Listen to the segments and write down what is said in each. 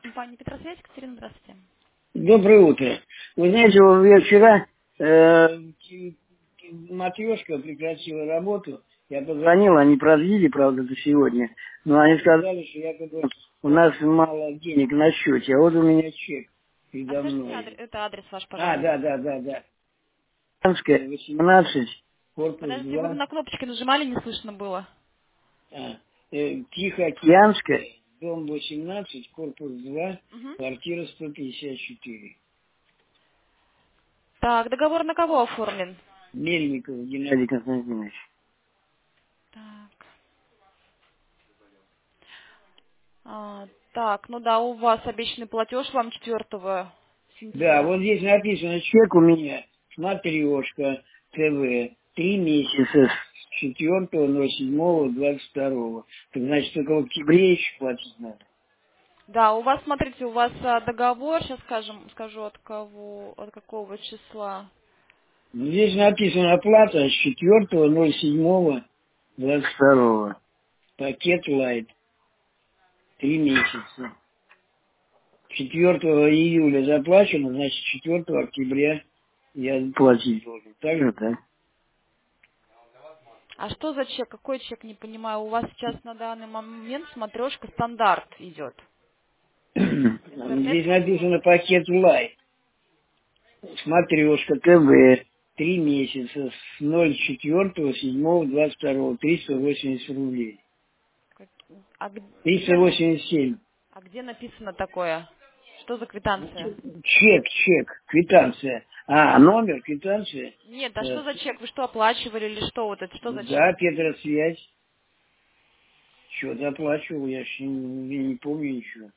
Компания Петросвязь, Катерина, здравствуйте. Доброе утро. Вы знаете, вот я вчера матрешка прекратила работу. Я позвонил, они продлили, правда, до сегодня. Но они сказали, что якобы у нас мало денег на счете. А вот у меня чек А передо скажите мной. это адрес ваш, Да, пожалуйста. да, да, да. Камская, 18, корпус Подождите, вы 2. на кнопочки нажимали, не слышно было. Тихоокеанская, дом 18, корпус 2, Мгм. квартира 154. Так, договор на кого оформлен? Мельников Геннадий Константинович. Так. Так, ну да, у вас обещанный платеж вам 4 Да, сентября. вот здесь написано, чек у меня, смотрешка, ТВ, 3 месяца с 4.07.22. Так значит, только в октябре еще платить надо. Да, у вас, смотрите, у вас договор, сейчас скажу от кого, от какого числа. Ну, здесь написано оплата с 4.07.22. Пакет лайт, 3 месяца. 4 июля заплачено, значит, 4 октября я платить должен. Так же, да? А что за чек? Какой чек, не понимаю. У вас сейчас на данный момент смотрешка стандарт идет. Здесь Интернет-платеж. написано пакет лайт. Смотрешка, ТВ, 3 месяца с 04.07.22, 380 рублей. Как- Триста восемьдесят семь. а где написано такое? Что за квитанция? Чек, квитанция. Номер, квитанция. Нет, а что за чек? Вы что, оплачивали или что вот это? Что за чек? Да, Петросвязь. Что-то оплачивал, я ж не помню ничего.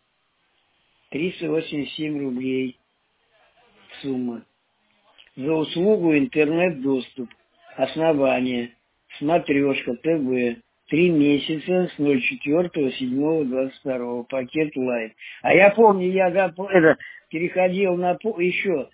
387 рублей сумма. За услугу интернет-доступ. Основание. Смотрешка ТВ. 3 месяца с 04.07.22. Пакет лайт. А я помню, я переходил на еще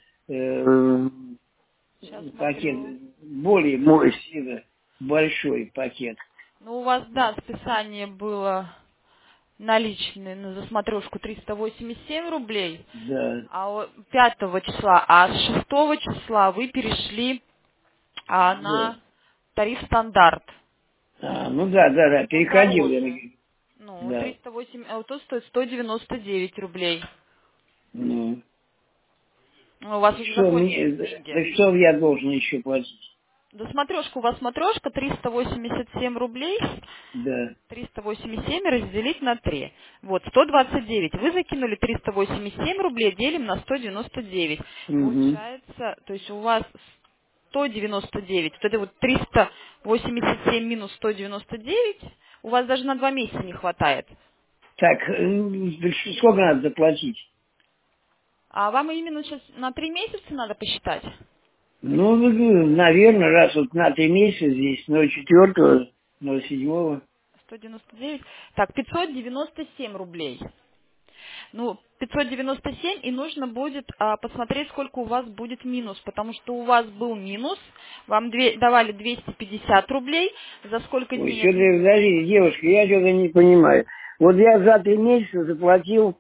Сейчас пакет, смотрю. более мой большой пакет. Ну, у вас, да, списание было наличные на засмотрежку 387 рублей, Да, а 5 числа, а с 6 числа вы перешли да. на тариф стандарт. Ну да, да, да, Он переходил я. дороже. Ну, Да. 308, а вот тот стоит 199 рублей. Ну. Ну, у вас уже Что закончились мне, деньги. да что я должен еще платить? Да смотрешка, у вас смотрешка 387 рублей, Да. 387 разделить на 3. Вот, 129. Вы закинули 387 рублей, делим на 199. Угу. Получается, то есть у вас 199. Вот это вот 387 минус 199, у вас даже на 2 месяца не хватает. Так, сколько надо заплатить? А вам именно сейчас на 3 месяца надо посчитать? Ну, наверное, раз вот на 3 месяца здесь, 04, 07. 199. Так, 597 рублей. Ну, 597, и нужно будет посмотреть, сколько у вас будет минус, потому что у вас был минус, вам давали 250 рублей, за сколько Ой, денег что-то, минус? подождите, девушка, я что-то не понимаю. Вот я за 3 месяца заплатил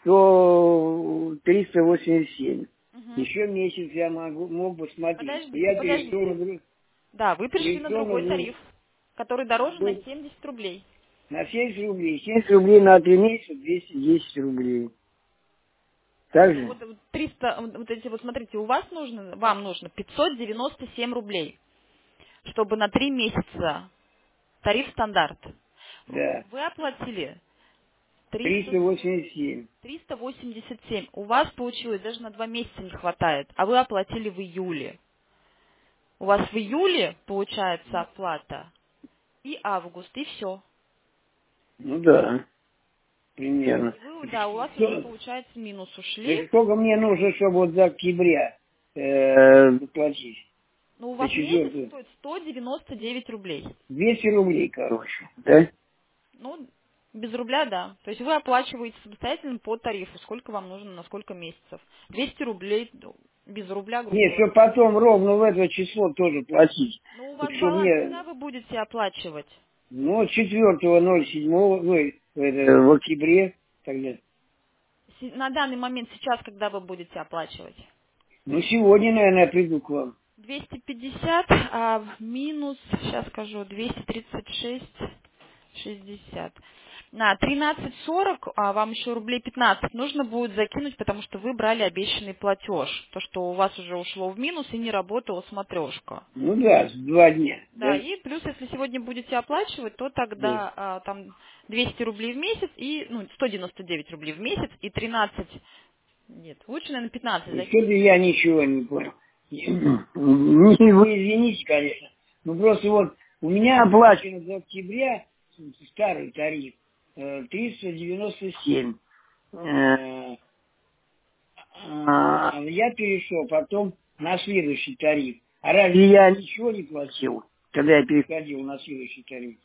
387. Мгм. Еще месяц я мог бы смотреть. Подождите, Я перешел подождите. Да, вы перешли на перешел другой тариф, который дороже на на 70 рублей. на 70 рублей. 70 рублей на 3 месяца, 210 рублей. Так Ну же? вот 300, вот эти вот, смотрите, вам нужно 597 рублей, чтобы на 3 месяца тариф стандарт. Да. Вы оплатили 387. 387. У вас получилось, даже на 2 месяца не хватает, а вы оплатили в июле. У вас в июле получается оплата и август, и все. Ну да, примерно. И вы, да, у вас уже Что- получается минус ушли. Значит, сколько мне нужно, чтобы вот за октября заплатить? Но у За вас месяц четвертую? стоит 199 рублей. 200 рублей, короче. Да? Ну, без рубля, да. То есть вы оплачиваете самостоятельно по тарифу, сколько вам нужно, на сколько месяцев. 200 рублей без рубля, грубо Нет, говоря. чтобы потом ровно в это число тоже платить. Ну, у Так вас что баланс, мне, когда вы будете оплачивать? ну, 4.07, ну, в октябре тогда. На данный момент сейчас, когда вы будете оплачивать? Ну, сегодня, наверное, я приду к вам. 250, минус, сейчас скажу, 236,60. На 13,40, вам еще рублей 15 нужно будет закинуть, потому что вы брали обещанный платеж. То, что у вас уже ушло в минус и не работала смотрешка. Ну да, 2 дня, Да, да? и плюс, если сегодня будете оплачивать, то Да. тогда там 200 рублей в месяц и, 199 рублей в месяц и 13, нет, лучше, наверное, 15 Что-то закинуть. я ничего не понял. Вы извините, конечно. Ну, просто вот у меня оплачено за октября старый тариф 397. Я перешел потом на следующий тариф. А разве я ничего не платил, когда я переходил на следующий тариф?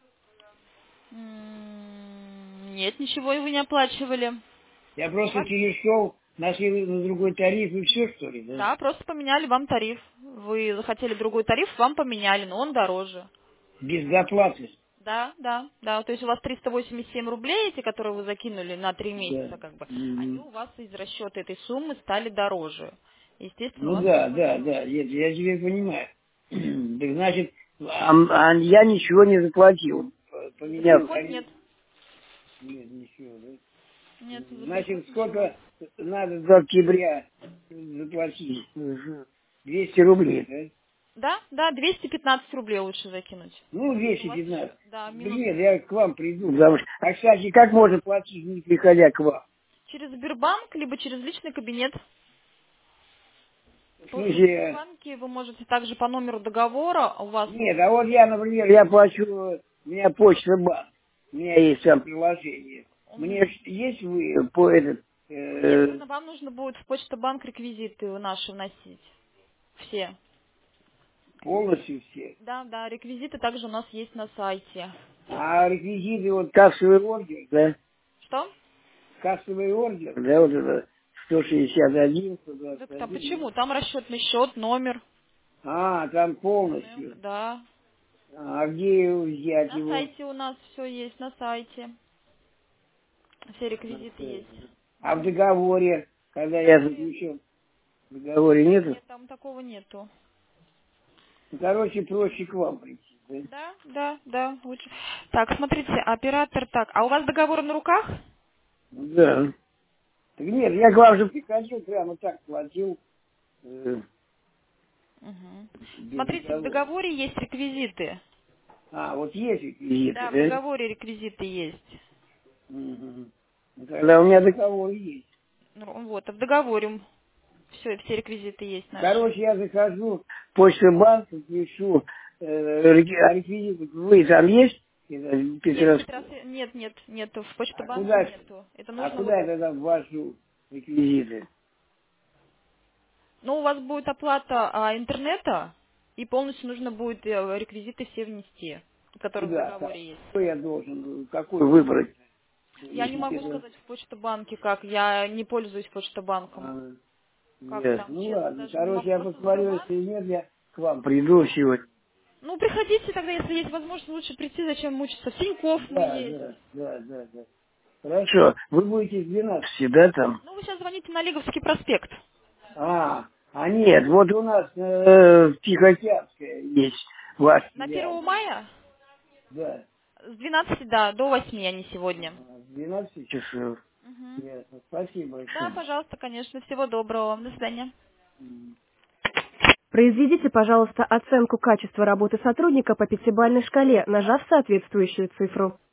Нет, ничего и вы не оплачивали. Я У просто вас- перешел на другой тариф и все, что ли, да? Да, просто поменяли вам тариф. Вы захотели другой тариф, вам поменяли, но он дороже. Без доплаты. Да, да, да. То есть у вас 387 рублей, эти, которые вы закинули на 3 Да. месяца, как бы, они Мгм. у вас из расчета этой суммы стали дороже. Естественно, у Ну вас да, сумма да, да, меньше. я тебе понимаю. Так значит, я ничего не заплатил, За поменял переход тариф. нет. Нет, ничего, да? Нет, за переход Значит, ничего. сколько надо до октября заплатить? 200 рублей, да? Да, да, 215 рублей лучше закинуть. Ну, Потому что у вас 215. еще, да, Да минус. нет, я к вам приду, потому что... А, кстати, как можно платить, не приходя к вам? Через Сбербанк, либо через личный кабинет. В В смысле, Сбербанке вы можете также по номеру договора, у вас нет, а вот я, например, я плачу, у меня почта банк, у меня есть там приложение. Мне есть вы по этот, нет, вам нужно будет в Почта-банк реквизиты наши вносить. Все. полностью все? Да, да, реквизиты также у нас есть на сайте. А реквизиты, вот кассовый ордер, да? Что? Кассовый ордер, да, вот это 161, Так, а 121, да? почему? Там расчетный счет, номер. А, там полностью. Да. А где взять На его? сайте у нас все есть, на сайте. Все реквизиты есть. А в договоре, когда я заключил, в договоре нету? Нет, там такого нету. Ну, короче, проще к вам прийти, да? Да, да, да, лучше. Так, смотрите, оператор, так, а у вас договор на руках? Да. Так нет, я к вам же приходил, прямо так платил, Угу. без Смотрите, в договора. договоре есть реквизиты. А, вот есть реквизиты, Да, в да? договоре реквизиты есть. Мгм. Ну, тогда у меня договор есть. Ну, вот, а в договоре все реквизиты есть наши. Короче, я захожу в почту банк, пишу реквизиты. Вы там есть? Это Нет, Петровский. нет, нет, нету, в А Почта-банке куда, нету. Это а нужно куда я тогда ввожу реквизиты? Ну, у вас будет оплата интернета, и полностью нужно будет реквизиты все внести, которые в Куда? договоре есть. Какой я должен, какой выбрать? Я не Если могу это... сказать в Почта-банке, как. Я не пользуюсь Почта-банком. А, Как нет. там, Ну честно, ладно, даже не короче, могу. я Просто посмотрю, Сбербанк. если нет, я к вам приду сегодня. Ну, приходите тогда, если есть возможность, лучше прийти, зачем мучиться. В Тинькофф мы Да, есть. да, да, да, да. Хорошо, вы будете с 12, да, там? Ну, вы сейчас звоните на Лиговский проспект. А нет, вот у нас в Тихоокеанской есть ваш На филиал. 1 мая Да, с 12, да, до 8 они сегодня. с 12 часов. Мгм. Ясно. Спасибо Да, большое. пожалуйста, конечно. Всего доброго вам. До свидания. М. Произведите, пожалуйста, оценку качества работы сотрудника по пятибалльной шкале, нажав соответствующую цифру.